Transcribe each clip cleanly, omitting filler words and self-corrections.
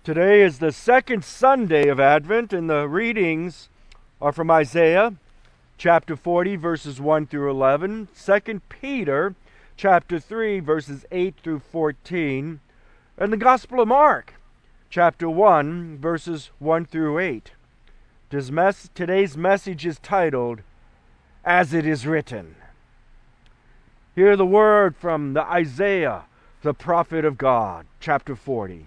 Today is the second Sunday of Advent, and the readings are from Isaiah chapter 40, verses 1 through 11, 2 Peter chapter 3, verses 8 through 14, and the Gospel of Mark chapter 1, verses 1 through 8. Today's message is titled, As It Is Written. Hear the word from the Isaiah, the prophet of God, chapter 40.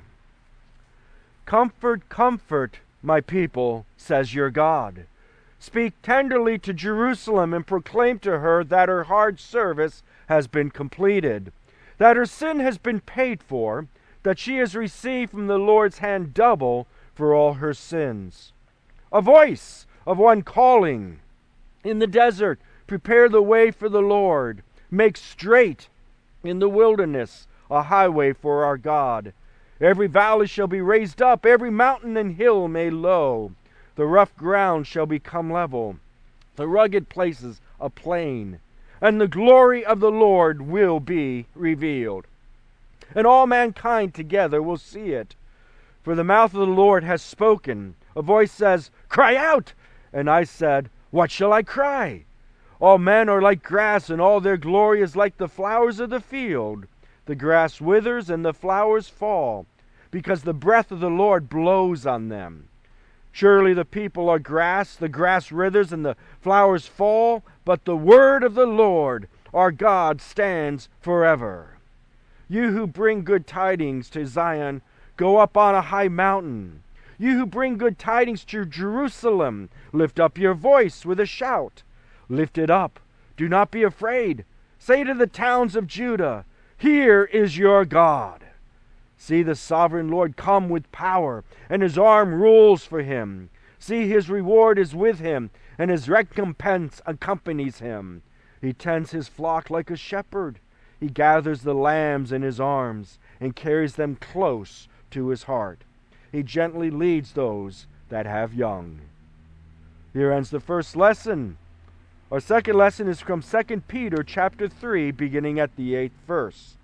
Comfort, comfort, my people, says your God. Speak tenderly to Jerusalem and proclaim to her that her hard service has been completed, that her sin has been paid for, that she has received from the Lord's hand double for all her sins. A voice of one calling in the desert, prepare the way for the Lord, make straight in the wilderness a highway for our God. Every valley shall be raised up, every mountain and hill made low. The rough ground shall become level, the rugged places a plain, and the glory of the Lord will be revealed. And all mankind together will see it. For the mouth of the Lord has spoken. A voice says, Cry out! And I said, What shall I cry? All men are like grass, and all their glory is like the flowers of the field. The grass withers and the flowers fall, because the breath of the Lord blows on them. Surely the people are grass, the grass withers and the flowers fall, but the word of the Lord our God stands forever. You who bring good tidings to Zion, go up on a high mountain. You who bring good tidings to Jerusalem, lift up your voice with a shout. Lift it up, do not be afraid. Say to the towns of Judah, Here is your God. See the sovereign Lord come with power, and his arm rules for him. See, his reward is with him, and his recompense accompanies him. He tends his flock like a shepherd. He gathers the lambs in his arms, and carries them close to his heart. He gently leads those that have young. Here ends the first lesson. Our second lesson is from 2 Peter chapter 3, beginning at the 8th verse.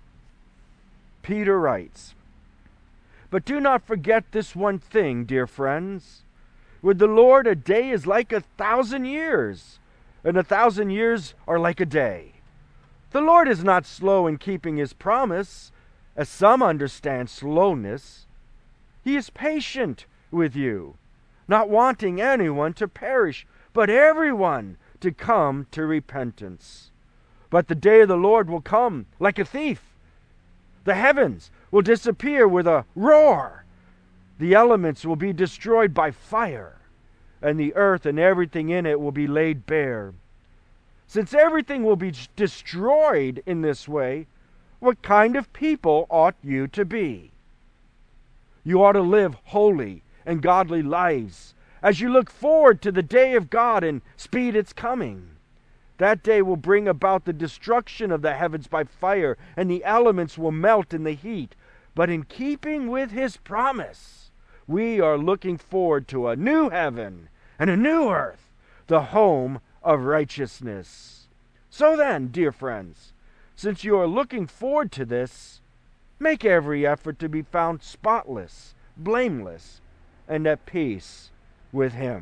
Peter writes, But do not forget this one thing, dear friends. With the Lord, a day is like 1,000 years, and 1,000 years are like a day. The Lord is not slow in keeping his promise, as some understand slowness. He is patient with you, not wanting anyone to perish, but everyone to come to repentance. But the day of the Lord will come like a thief. The heavens will disappear with a roar. The elements will be destroyed by fire, and the earth and everything in it will be laid bare. Since everything will be destroyed in this way, what kind of people ought you to be? You ought to live holy and godly lives as you look forward to the day of God and speed its coming. That day will bring about the destruction of the heavens by fire, and the elements will melt in the heat. But in keeping with his promise, we are looking forward to a new heaven and a new earth, the home of righteousness. So then, dear friends, since you are looking forward to this, make every effort to be found spotless, blameless, and at peace with him.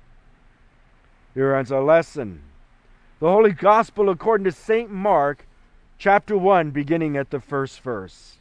Here ends our lesson. The Holy Gospel according to St. Mark, chapter 1, beginning at the first verse.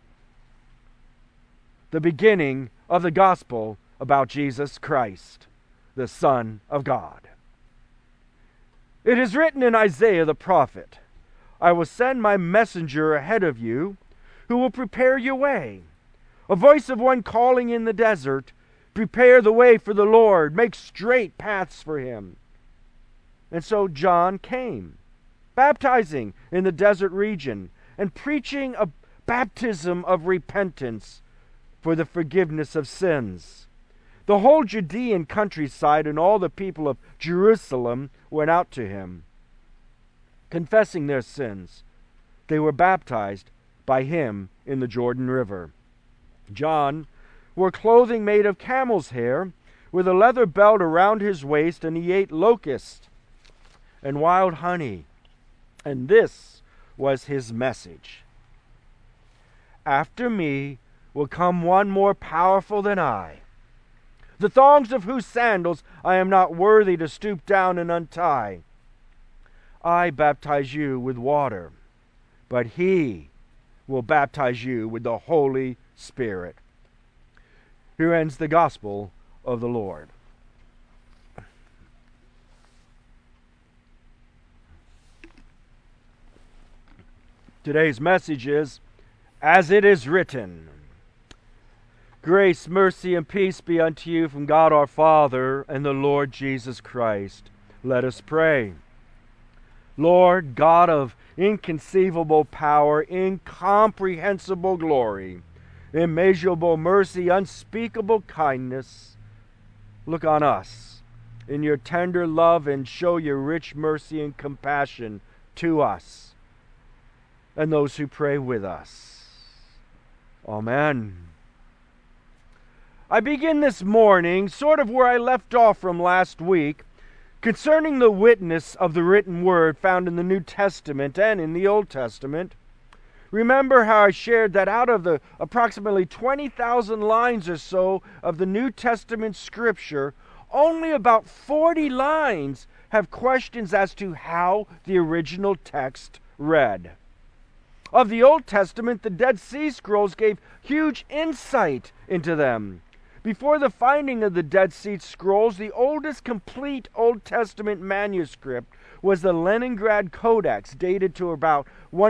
The beginning of the Gospel about Jesus Christ, the Son of God. It is written in Isaiah the prophet, I will send my messenger ahead of you, who will prepare your way. A voice of one calling in the desert, Prepare the way for the Lord, make straight paths for him. And so John came, baptizing in the desert region, and preaching a baptism of repentance for the forgiveness of sins. The whole Judean countryside and all the people of Jerusalem went out to him. Confessing their sins, they were baptized by him in the Jordan River. John wore clothing made of camel's hair, with a leather belt around his waist, and he ate locusts and wild honey. And this was his message. After me will come one more powerful than I, the thongs of whose sandals I am not worthy to stoop down and untie. I baptize you with water, but he will baptize you with the Holy Spirit." Here ends the gospel of the Lord. Today's message is, "As it is written." Grace, mercy, and peace be unto you from God our Father and the Lord Jesus Christ. Let us pray. Lord, God of inconceivable power, incomprehensible glory, immeasurable mercy, unspeakable kindness, look on us in your tender love and show your rich mercy and compassion to us and those who pray with us. Amen. I begin this morning sort of where I left off from last week, concerning the witness of the written word found in the New Testament and in the Old Testament. Remember how I shared that out of the approximately 20,000 lines or so of the New Testament scripture, only about 40 lines have questions as to how the original text read. Of the Old Testament, the Dead Sea Scrolls gave huge insight into them. Before the finding of the Dead Sea Scrolls, the oldest complete Old Testament manuscript was the Leningrad Codex, dated to about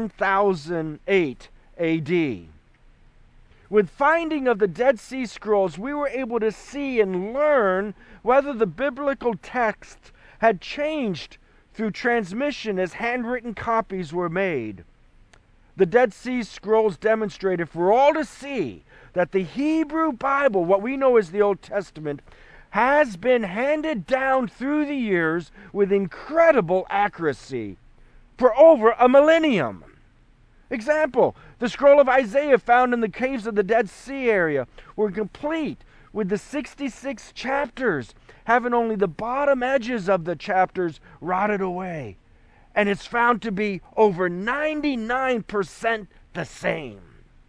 1008 AD. With finding of the Dead Sea Scrolls, we were able to see and learn whether the biblical text had changed through transmission as handwritten copies were made. The Dead Sea Scrolls demonstrated for all to see that the Hebrew Bible, what we know as the Old Testament, has been handed down through the years with incredible accuracy for over a millennium. Example, the scroll of Isaiah found in the caves of the Dead Sea area were complete with the 66 chapters, having only the bottom edges of the chapters rotted away. And it's found to be over 99% the same.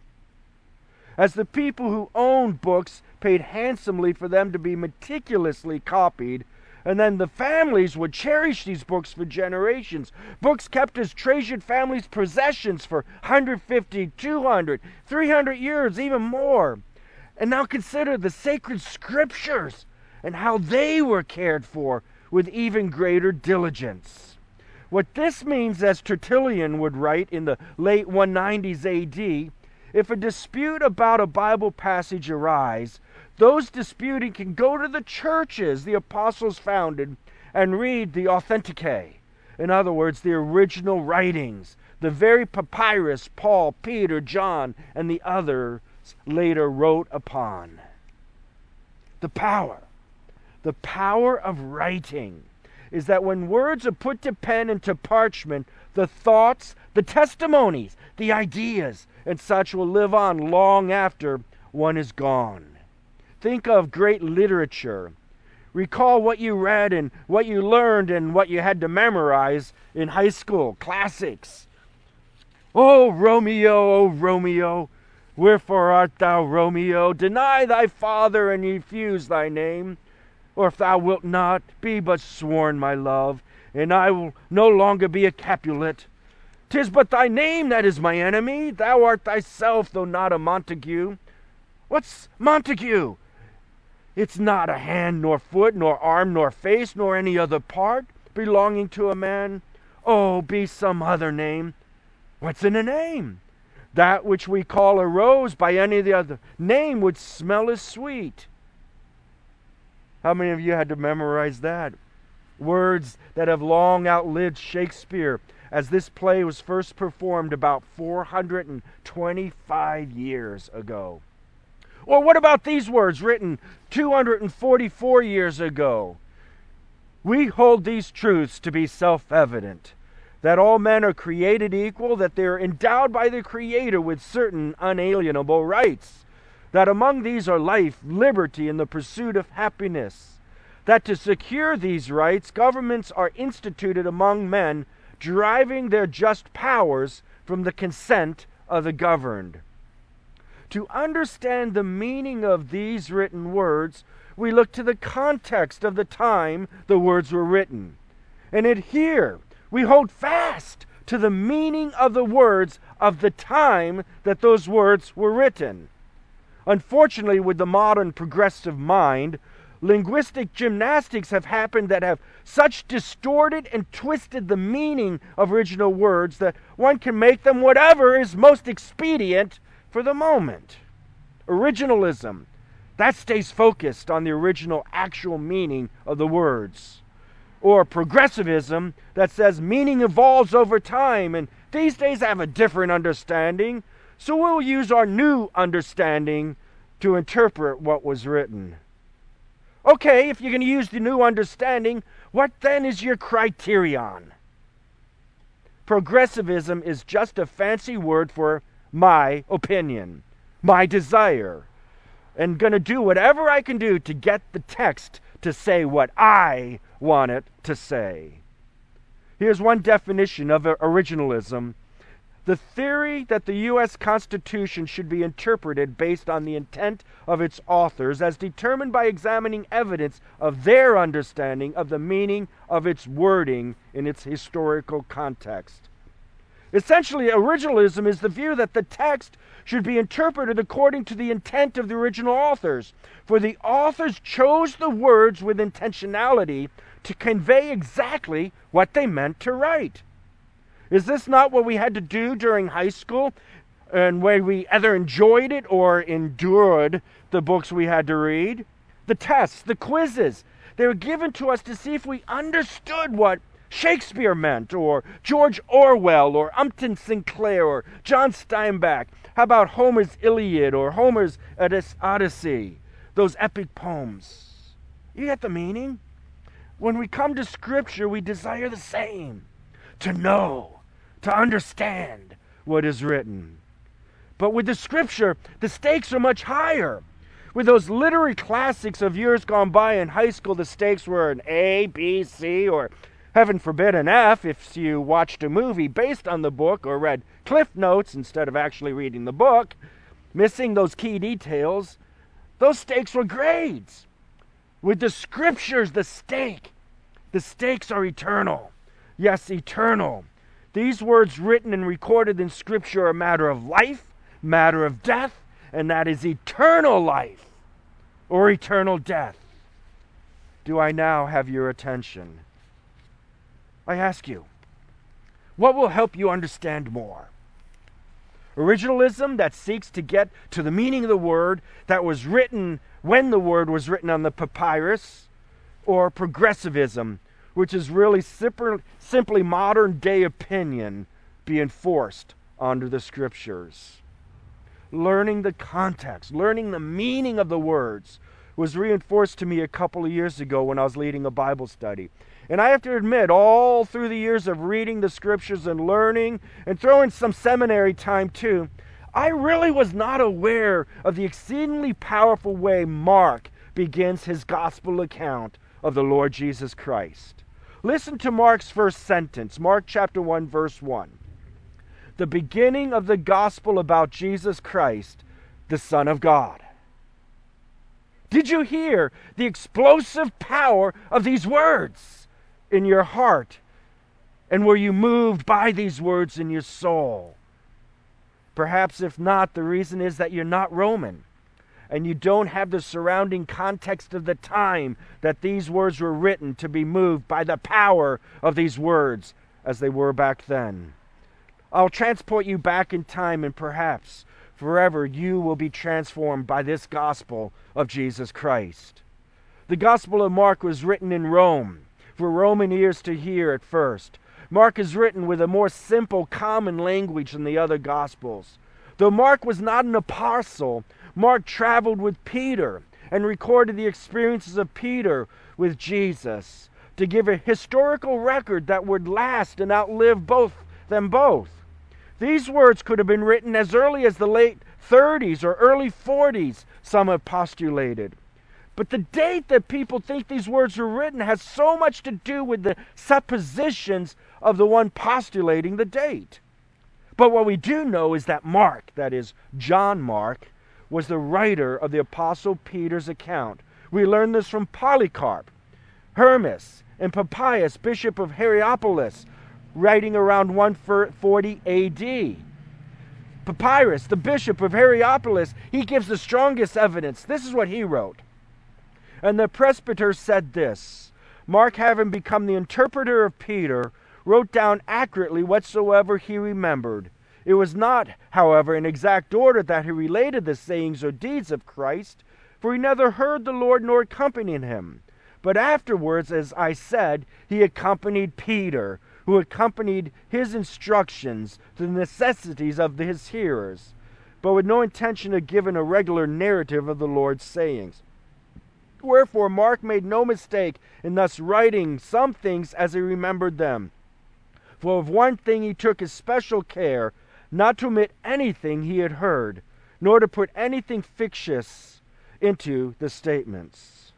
As the people who owned books paid handsomely for them to be meticulously copied, and then the families would cherish these books for generations. Books kept as treasured families' possessions for 150, 200, 300 years, even more. And now consider the sacred scriptures and how they were cared for with even greater diligence. What this means, as Tertullian would write in the late 190s AD, if a dispute about a Bible passage arise, those disputing can go to the churches the apostles founded and read the Authenticae. In other words, the original writings, the very papyrus Paul, Peter, John, and the others later wrote upon. The power of writing is that when words are put to pen and to parchment, the thoughts, the testimonies, the ideas, and such will live on long after one is gone. Think of great literature. Recall what you read and what you learned and what you had to memorize in high school, classics. Oh, Romeo, wherefore art thou Romeo? Deny thy father and refuse thy name. Or if thou wilt not, be but sworn, my love, and I will no longer be a Capulet. 'Tis but thy name that is my enemy. Thou art thyself, though not a Montague. What's Montague? It's not a hand, nor foot, nor arm, nor face, nor any other part belonging to a man. Oh, be some other name. What's in a name? That which we call a rose by any other name would smell as sweet. How many of you had to memorize that? Words that have long outlived Shakespeare, as this play was first performed about 425 years ago. Or what about these words written 244 years ago? We hold these truths to be self-evident, that all men are created equal, that they are endowed by the Creator with certain unalienable rights, that among these are life, liberty, and the pursuit of happiness, that to secure these rights, governments are instituted among men, deriving their just powers from the consent of the governed. To understand the meaning of these written words, we look to the context of the time the words were written. And here we hold fast to the meaning of the words of the time that those words were written. Unfortunately, with the modern progressive mind, linguistic gymnastics have happened that have such distorted and twisted the meaning of original words that one can make them whatever is most expedient for the moment. Originalism, that stays focused on the original actual meaning of the words. Or progressivism, that says meaning evolves over time, and these days have a different understanding, so we'll use our new understanding to interpret what was written. Okay, if you're going to use the new understanding, what then is your criterion? Progressivism is just a fancy word for my opinion, my desire, and going to do whatever I can do to get the text to say what I want it to say. Here's one definition of originalism: the theory that the U.S. Constitution should be interpreted based on the intent of its authors as determined by examining evidence of their understanding of the meaning of its wording in its historical context. Essentially, originalism is the view that the text should be interpreted according to the intent of the original authors, for the authors chose the words with intentionality to convey exactly what they meant to write. Is this not what we had to do during high school, and where we either enjoyed it or endured the books we had to read? The tests, the quizzes, they were given to us to see if we understood what Shakespeare meant, or George Orwell, or Upton Sinclair, or John Steinbeck. How about Homer's Iliad, or Homer's Odyssey, those epic poems? You get the meaning? When we come to Scripture, we desire the same: to know, to understand what is written. But with the Scripture, the stakes are much higher. With those literary classics of years gone by in high school, the stakes were an A, B, C, or heaven forbid an F if you watched a movie based on the book or read Cliff Notes instead of actually reading the book, missing those key details. Those stakes were grades. With the Scriptures, the stakes are eternal. Yes, eternal. These words written and recorded in Scripture are a matter of life, matter of death, and that is eternal life or eternal death. Do I now have your attention? I ask you, what will help you understand more? Originalism that seeks to get to the meaning of the word that was written when the word was written on the papyrus, or progressivism, which is really simply modern day opinion being forced onto the Scriptures? Learning the context, learning the meaning of the words was reinforced to me a couple of years ago when I was leading a Bible study. And I have to admit, all through the years of reading the Scriptures and learning, and throwing some seminary time too, I really was not aware of the exceedingly powerful way Mark begins his gospel account of the Lord Jesus Christ. Listen to Mark's first sentence, Mark chapter 1, verse 1. The beginning of the gospel about Jesus Christ, the Son of God. Did you hear the explosive power of these words in your heart? And were you moved by these words in your soul? Perhaps if not, the reason is that you're not Roman, and you don't have the surrounding context of the time that these words were written to be moved by the power of these words as they were back then. I'll transport you back in time, and perhaps forever you will be transformed by this gospel of Jesus Christ. The Gospel of Mark was written in Rome for Roman ears to hear at first. Mark is written with a more simple, common language than the other Gospels. Though Mark was not an apostle, Mark traveled with Peter and recorded the experiences of Peter with Jesus to give a historical record that would last and outlive them both. These words could have been written as early as the late 30s or early 40s, some have postulated. But the date that people think these words were written has so much to do with the suppositions of the one postulating the date. But what we do know is that Mark, that is John Mark, was the writer of the Apostle Peter's account. We learn this from Polycarp, Hermas, and Papias, bishop of Hierapolis, writing around 140 A.D. Papyrus, the bishop of Hierapolis, he gives the strongest evidence. This is what he wrote. And the presbyter said this: Mark, having become the interpreter of Peter, wrote down accurately whatsoever he remembered. It was not, however, in exact order that he related the sayings or deeds of Christ, for he neither heard the Lord nor accompanied him. But afterwards, as I said, he accompanied Peter, who accompanied his instructions to the necessities of his hearers, but with no intention of giving a regular narrative of the Lord's sayings. Wherefore Mark made no mistake in thus writing some things as he remembered them. For of one thing he took especial care, not to omit anything he had heard, nor to put anything fictitious into the statements.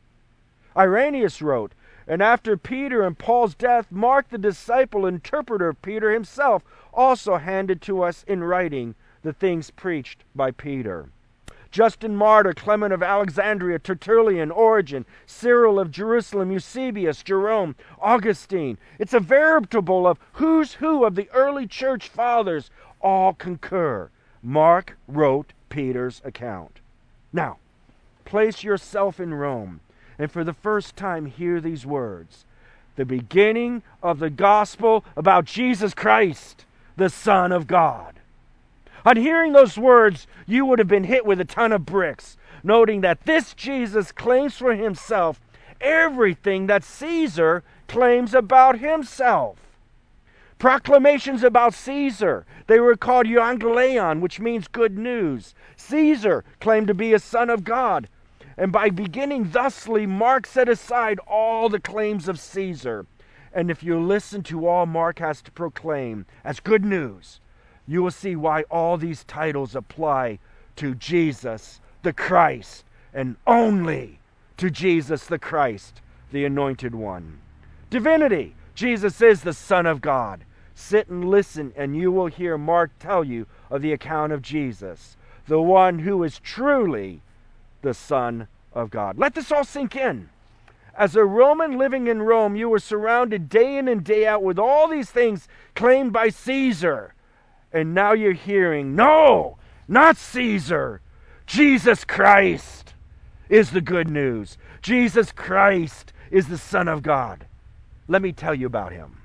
Irenaeus wrote, and after Peter and Paul's death, Mark, the disciple and interpreter of Peter himself, also handed to us in writing the things preached by Peter. Justin Martyr, Clement of Alexandria, Tertullian, Origen, Cyril of Jerusalem, Eusebius, Jerome, Augustine. It's a veritable of who's who of the early church fathers. All concur. Mark wrote Peter's account. Now, place yourself in Rome, and for the first time hear these words: the beginning of the gospel about Jesus Christ, the Son of God. On hearing those words, you would have been hit with a ton of bricks, noting that this Jesus claims for himself everything that Caesar claims about himself. Proclamations about Caesar, they were called euangelion, which means good news. Caesar claimed to be a son of God. And by beginning thusly, Mark set aside all the claims of Caesar. And if you listen to all Mark has to proclaim as good news, you will see why all these titles apply to Jesus the Christ, and only to Jesus the Christ, the Anointed One. Divinity, Jesus is the Son of God. Sit and listen, and you will hear Mark tell you of the account of Jesus, the one who is truly the Son of God. Let this all sink in. As a Roman living in Rome, you were surrounded day in and day out with all these things claimed by Caesar. And now you're hearing, no, not Caesar. Jesus Christ is the good news. Jesus Christ is the Son of God. Let me tell you about him.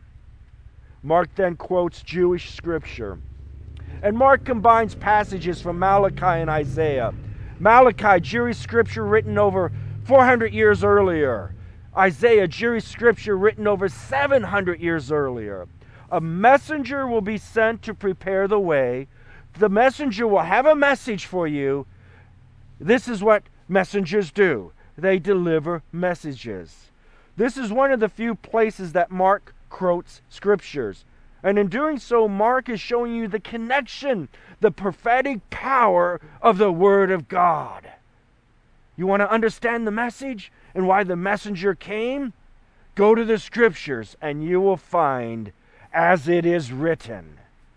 Mark then quotes Jewish scripture. And Mark combines passages from Malachi and Isaiah. Malachi, Jewish scripture written over 400 years earlier. Isaiah, Jewish scripture written over 700 years earlier. A messenger will be sent to prepare the way. The messenger will have a message for you. This is what messengers do. They deliver messages. This is one of the few places that Mark quotes scriptures. And in doing so, Mark is showing you the connection, the prophetic power of the Word of God. You want to understand the message and why the messenger came? Go to the scriptures and you will find as it is written.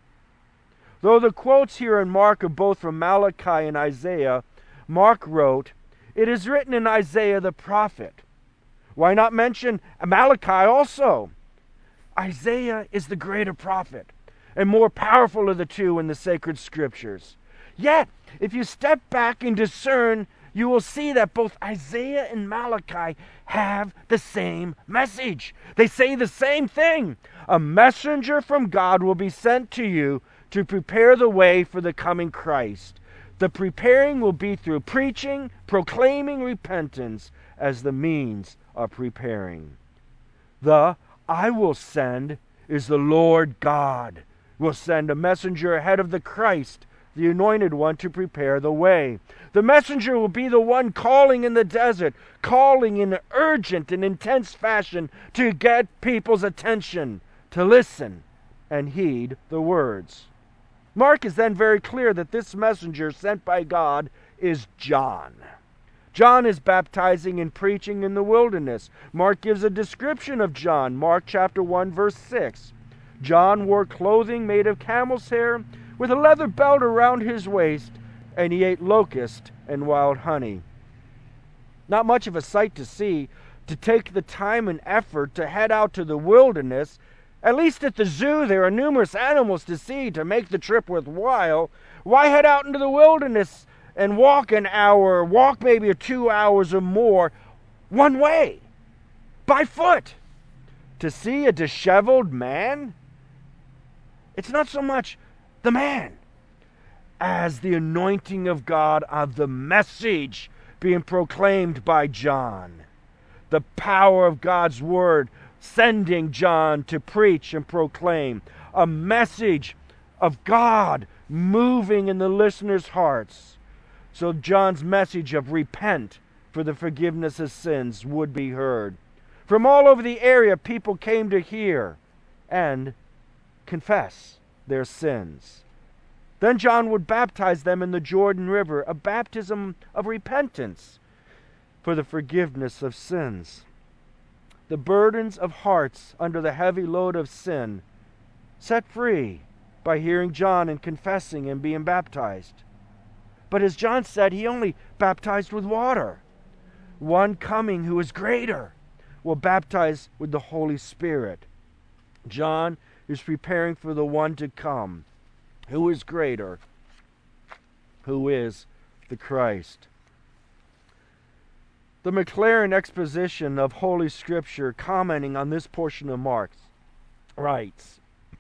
Though the quotes here in Mark are both from Malachi and Isaiah, Mark wrote, it is written in Isaiah the prophet. Why not mention Malachi also? Isaiah is the greater prophet and more powerful of the two in the sacred scriptures. Yet, if you step back and discern, you will see that both Isaiah and Malachi have the same message. They say the same thing. A messenger from God will be sent to you to prepare the way for the coming Christ. The preparing will be through preaching, proclaiming repentance as the means of preparing. The I will send is the Lord God. Will send a messenger ahead of the Christ, the Anointed One, to prepare the way. The messenger will be the one calling in the desert, calling in an urgent and intense fashion to get people's attention, to listen and heed the words. Mark is then very clear that this messenger sent by God is John. John is baptizing and preaching in the wilderness. Mark gives a description of John. Mark chapter 1 verse 6. John wore clothing made of camel's hair with a leather belt around his waist and he ate locust and wild honey. Not much of a sight to see, to take the time and effort to head out to the wilderness. At least at the zoo there are numerous animals to see to make the trip worthwhile. Why head out into the wilderness and walk an hour, walk maybe 2 hours or more, one way, by foot, to see a disheveled man? It's not so much the man as the anointing of God of the message being proclaimed by John. The power of God's word sending John to preach and proclaim a message of God moving in the listeners' hearts. So John's message of repent for the forgiveness of sins would be heard. From all over the area, people came to hear and confess their sins. Then John would baptize them in the Jordan River, a baptism of repentance for the forgiveness of sins. The burdens of hearts under the heavy load of sin set free by hearing John and confessing and being baptized. But as John said, he only baptized with water. One coming who is greater will baptize with the Holy Spirit. John is preparing for the one to come, who is greater, who is the Christ. The Maclaren exposition of Holy Scripture, commenting on this portion of Mark, writes,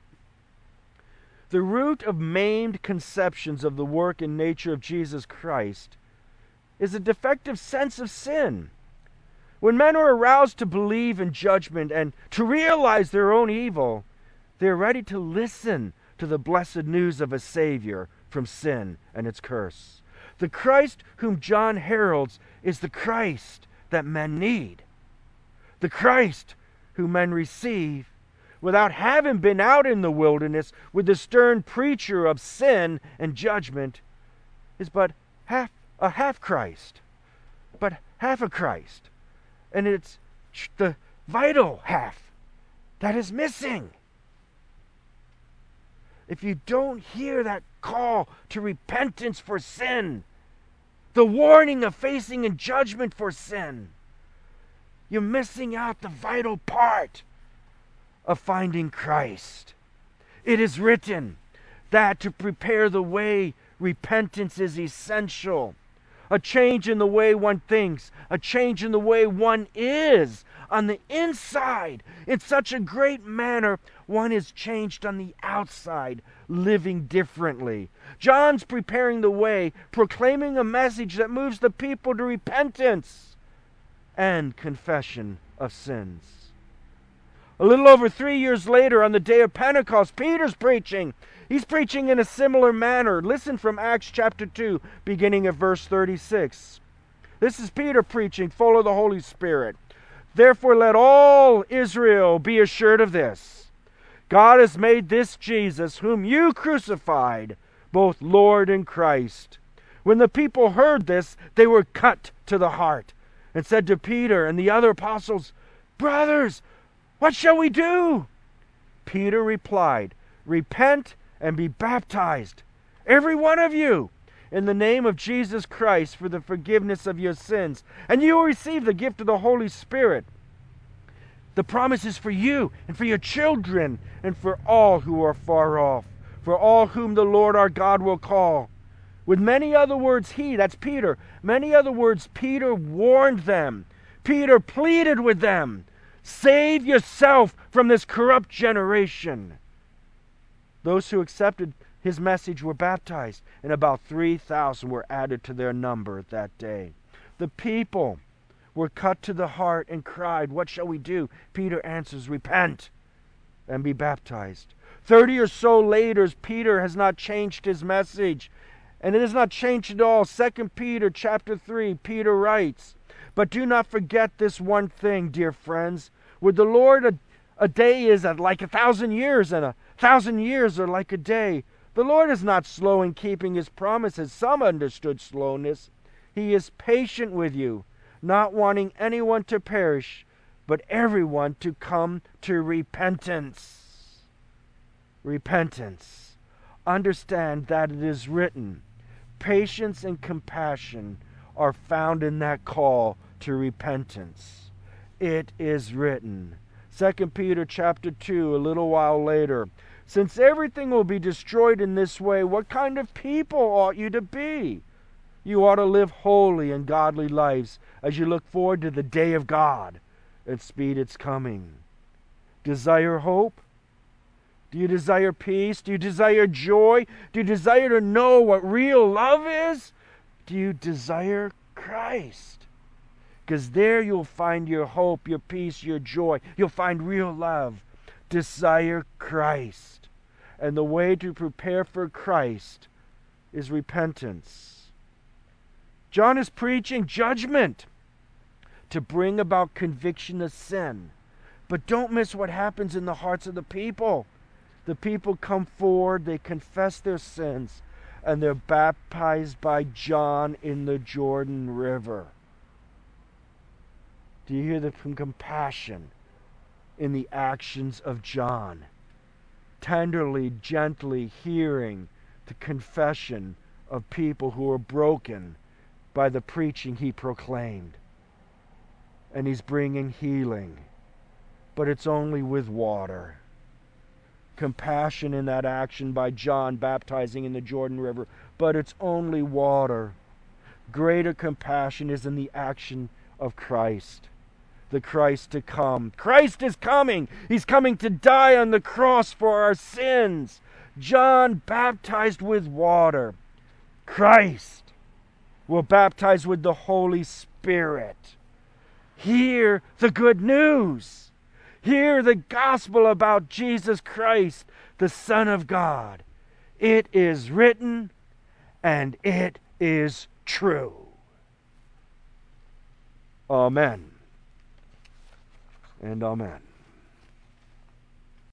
"The root of maimed conceptions of the work and nature of Jesus Christ is a defective sense of sin. When men are aroused to believe in judgment and to realize their own evil, they are ready to listen to the blessed news of a Savior from sin and its curse. The Christ whom John heralds is the Christ that men need. The Christ whom men receive without having been out in the wilderness with the stern preacher of sin and judgment is but half a Christ, but half a Christ. And it's the vital half that is missing. If you don't hear that call to repentance for sin, the warning of facing in judgment for sin, you're missing out the vital part of finding Christ. It is written that to prepare the way, repentance is essential. A change in the way one thinks, a change in the way one is on the inside. In such a great manner, one is changed on the outside, living differently. John's preparing the way, proclaiming a message that moves the people to repentance and confession of sins. A little over 3 years later, on the day of Pentecost, Peter's preaching. He's preaching in a similar manner. Listen from Acts chapter 2, beginning at verse 36. This is Peter preaching, full of the Holy Spirit. "Therefore let all Israel be assured of this. God has made this Jesus, whom you crucified, both Lord and Christ." When the people heard this, they were cut to the heart, and said to Peter and the other apostles, "Brothers, what shall we do?" Peter replied, "Repent and be baptized, every one of you, in the name of Jesus Christ for the forgiveness of your sins, and you will receive the gift of the Holy Spirit. The promise is for you and for your children and for all who are far off, for all whom the Lord our God will call." With many other words, that's Peter, many other words, Peter warned them. Peter pleaded with them, "Save yourself from this corrupt generation." Those who accepted his message were baptized, and about 3,000 were added to their number that day. The people were cut to the heart and cried, "What shall we do?" Peter answers, "Repent and be baptized." 30 or so later, Peter has not changed his message, and it has not changed at all. 2 Peter chapter 3, Peter writes, "But do not forget this one thing, dear friends. With the Lord, a day is like 1,000 years, and 1,000 years are like a day. The Lord is not slow in keeping his promises. Some understood slowness. He is patient with you, not wanting anyone to perish, but everyone to come to repentance." Repentance. Understand that it is written, patience and compassion are found in that call to repentance. It is written. 2 Peter chapter 2, a little while later. Since everything will be destroyed in this way, what kind of people ought you to be? You ought to live holy and godly lives as you look forward to the day of God and speed its coming. Desire hope? Do you desire peace? Do you desire joy? Do you desire to know what real love is? Do you desire Christ? Because there you'll find your hope, your peace, your joy. You'll find real love. Desire Christ. And the way to prepare for Christ is repentance. John is preaching judgment to bring about conviction of sin. But don't miss what happens in the hearts of the people. The people come forward, they confess their sins, and they're baptized by John in the Jordan River. Do you hear the compassion in the actions of John? Tenderly, gently hearing the confession of people who are broken by the preaching he proclaimed. And he's bringing healing, but it's only with water. Compassion in that action by John baptizing in the Jordan River, but it's only water. Greater compassion is in the action of Christ, the Christ to come. Christ is coming. He's coming to die on the cross for our sins. John baptized with water. Christ will baptize with the Holy Spirit. Hear the good news. Hear the gospel about Jesus Christ, the Son of God. It is written, and it is true. Amen. And amen.